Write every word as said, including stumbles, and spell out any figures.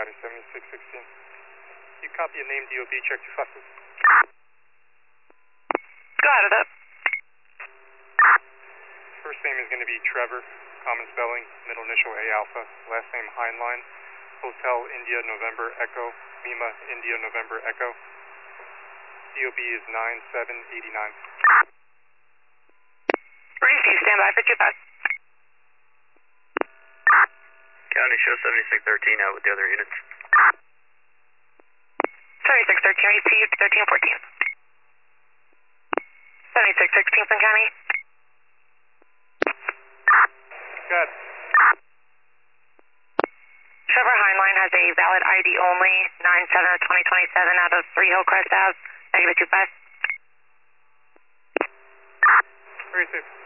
County, seventy-six sixteen. You copy a name D O B, check two buses. Got it up. First name is going to be Trevor, common spelling, middle initial A alpha, last name Heinlein, Hotel India November Echo, Lima India November Echo. D O B is nine seven eight nine. Receive, stand by for two bus. County show seventy-six thirteen out with the other units. seventy-six thirteen received, thirteen fourteen. seventy-six sixteen from County. Good. Trevor Heinlein has a valid I D only, nine seven of twenty twenty-seven out of three Hillcrest Ave, negative two bus. Receive.